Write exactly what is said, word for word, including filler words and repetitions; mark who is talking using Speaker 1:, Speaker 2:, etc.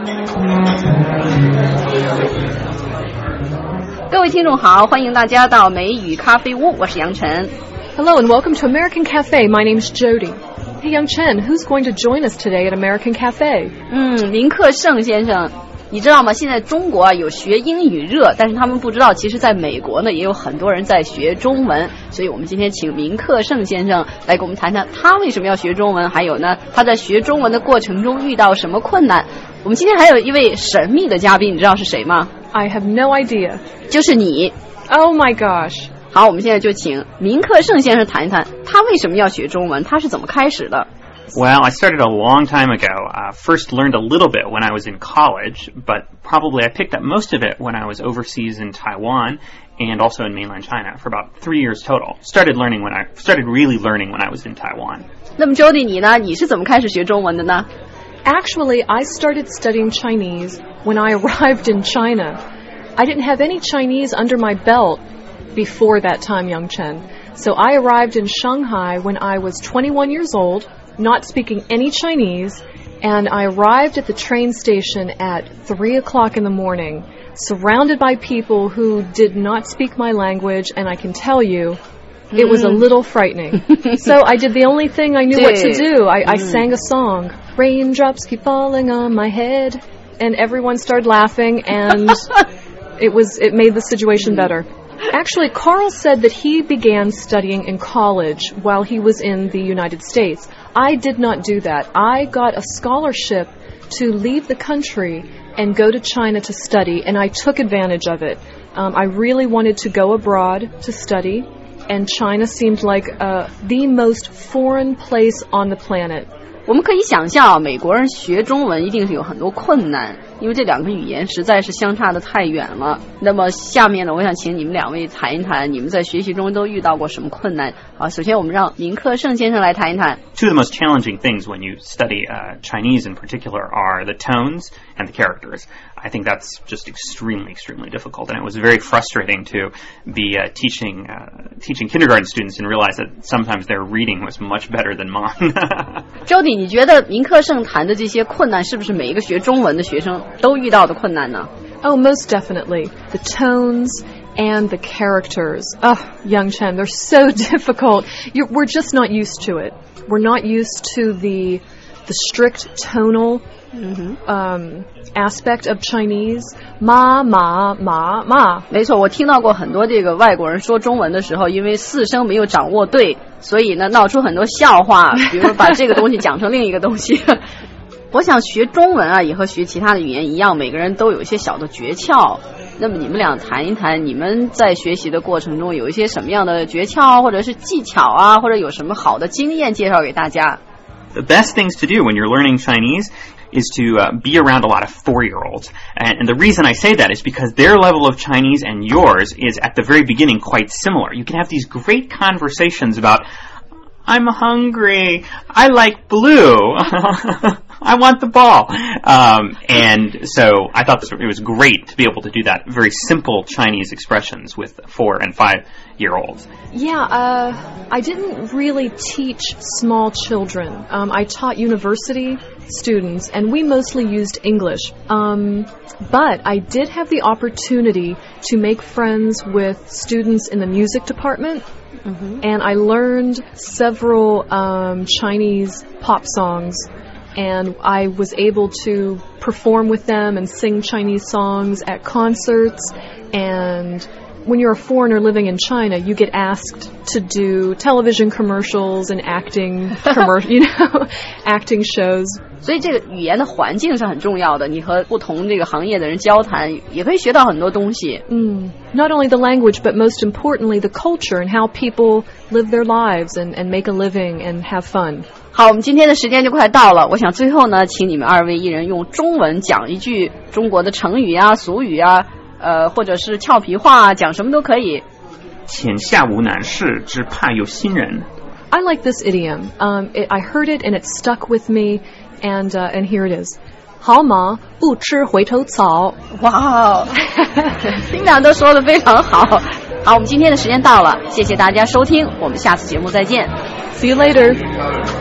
Speaker 1: 各位听众好，欢迎大家到美语咖啡屋，我是杨晨。
Speaker 2: Hello and welcome to American Cafe. My name is Jody. Hey, Young Chen, who's going to join us today at American Cafe?
Speaker 1: 嗯，林克胜先生，你知道吗？现在中国啊有学英语热，但是他们不知道，其实在美国呢也有很多人在学中文。所以我们今天请林克胜先生来跟我们谈谈他为什么要学中文，还有呢他在学中文的过程中遇到什么困难。我们今天还有一位神秘的嘉宾，你知道是谁吗？
Speaker 2: I have no idea.
Speaker 1: 就是你。
Speaker 2: Oh my gosh.
Speaker 1: 好，我们现在就请林克胜先生谈一谈他为什么要学中文，他是怎么开始的。
Speaker 3: Well, I started a long time ago. Uh, first learned a little bit when I was in college, but probably I picked up most of it when I was overseas in Taiwan and also in mainland China for about three years total. Started learning when I started really learning when I was in Taiwan.
Speaker 1: 那么 Jody 你呢？你是怎么开始学中文的呢？
Speaker 2: Actually, I started studying Chinese when I arrived in China. I didn't have any Chinese under my belt before that time, Young Chen. So I arrived in Shanghai when I was twenty-one years old, not speaking any Chinese, and I arrived at the train station at three o'clock in the morning, surrounded by people who did not speak my language, and I can tell you, it was a little frightening. So I did the only thing I knew what to do. I, I sang a song, Raindrops Keep Falling on My Head, and everyone started laughing, and it was it made the situation better. Actually, Carl said that he began studying in college while he was in the United States. I did not do that. I got a scholarship to leave the country and go to China to study, and I took advantage of it. Um, I really wanted to go abroad to study, and China seemed like uh, the most foreign place on the planet.
Speaker 1: 我们可以想象啊，美国人学中文一定是有很多困难，因为这两个语言实在是相差得太远了。那么下面呢，我想请你们两位谈一谈，你们在学习中都遇到过什么困难。好，首先我们让林克胜先生来谈一谈。
Speaker 3: Two of the most challenging things when you study uh, Chinese in particular are the tones and the characters. I think that's just extremely, extremely difficult, and it was very frustrating to be uh, teaching uh, teaching kindergarten students and realize that sometimes their reading was much better than mine.
Speaker 1: Jody, 你觉得林克胜谈的这些困难是不是每一个学中文的学生都遇到的困难呢？
Speaker 2: Oh, most definitely. The tones and the characters. Oh, Young Chen, they're so difficult. You're, we're just not used to it. We're not used to the the strict tonal mm-hmm. um, aspect of Chinese. Ma, ma, ma, ma.
Speaker 1: 没错，我听到过很多这个外国人说中文的时候，因为四声没有掌握对，所以呢闹出很多笑话，比如把这个东西讲成另一个东西。我想学中文啊，也和学其他的语言一样，每个人都有一些小的诀窍。那么你们俩谈一谈，你们在学习的过程中有一些什么样的诀窍，或者是技巧啊，或者有什么好的经验介绍给大家？
Speaker 3: The best things to do when you're learning Chinese is to uh, be around a lot of four-year-olds. And, and the reason I say that is because their level of Chinese and yours is at the very beginning quite similar. You can have these great conversations about, I'm hungry, I like blue, I want the ball. Um, and so I thought this, it was great to be able to do that, very simple Chinese expressions with four and five-year-olds.
Speaker 2: Yeah, uh, I didn't really teach small children. Um, I taught university students, and we mostly used English. Um, but I did have the opportunity to make friends with students in the music department. Mm-hmm. And I learned several um, Chinese pop songs, and I was able to perform with them and sing Chinese songs at concerts. And when you're a foreigner living in China, you get asked to do television commercials and acting, commer- you know, acting shows.
Speaker 1: 所以这个语言的环境是很重要的，你和不同这个行业的人交谈，也可以学到很多东西。
Speaker 2: Mm. Not only the language, but most importantly, the culture and how people live their lives and, and make a living and have fun.
Speaker 1: 好，我们今天的时间就快到了，我想最后呢，请你们二位一人用中文讲一句中国的成语啊、俗语啊，呃，或者是俏皮话，讲什么都可以。
Speaker 3: 天下无难事，只怕有心人。
Speaker 2: I like this idiom. Um, it, I heard it and it stuck with me, and uh, and here it is. 好马不吃回头草。
Speaker 1: 哇，你们俩都说得非常好。好，我们今天的时间到了，谢谢大家收听，我们下次节目再见。
Speaker 2: See you later.